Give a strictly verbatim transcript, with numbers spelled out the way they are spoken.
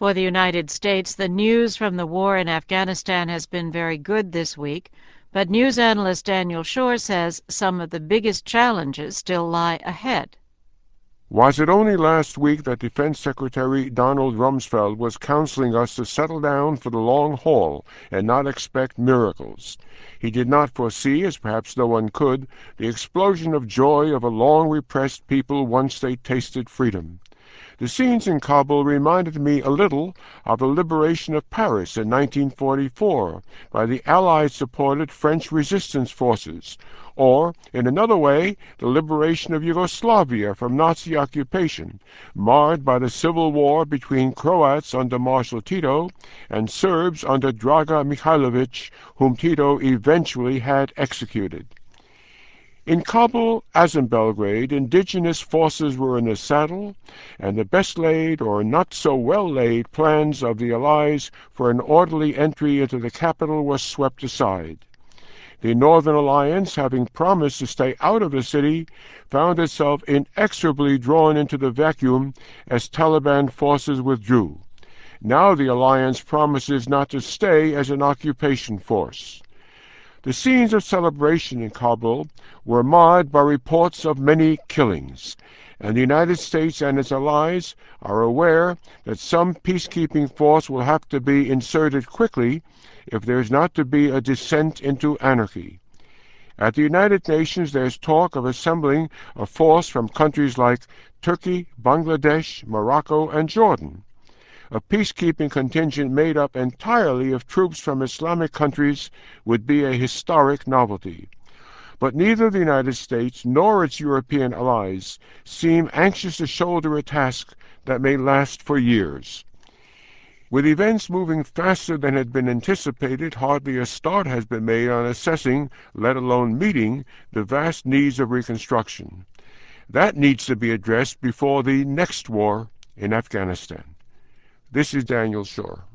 For the United States, the news from the war in Afghanistan has been very good this week, but news analyst Daniel Schorr says some of the biggest challenges still lie ahead. Was it only last week that Defense Secretary Donald Rumsfeld was counseling us to settle down for the long haul and not expect miracles? He did not foresee, as perhaps no one could, the explosion of joy of a long-repressed people once they tasted freedom. The scenes in Kabul reminded me a little of the liberation of Paris in nineteen forty-four by the Allied-supported French resistance forces, or, in another way, the liberation of Yugoslavia from Nazi occupation, marred by the civil war between Croats under Marshal Tito and Serbs under Draga Mihailovic, whom Tito eventually had executed. In Kabul, as in Belgrade, indigenous forces were in the saddle, and the best-laid or not-so-well-laid plans of the Allies for an orderly entry into the capital were swept aside. The Northern Alliance, having promised to stay out of the city, found itself inexorably drawn into the vacuum as Taliban forces withdrew. Now the alliance promises not to stay as an occupation force. The scenes of celebration in Kabul were marred by reports of many killings, and the United States and its allies are aware that some peacekeeping force will have to be inserted quickly if there is not to be a descent into anarchy. At the United Nations there is talk of assembling a force from countries like Turkey, Bangladesh, Morocco, and Jordan. A peacekeeping contingent made up entirely of troops from Islamic countries would be a historic novelty. But neither the United States nor its European allies seem anxious to shoulder a task that may last for years. With events moving faster than had been anticipated, hardly a start has been made on assessing, let alone meeting, the vast needs of reconstruction. That needs to be addressed before the next war in Afghanistan. This is Daniel Schorr.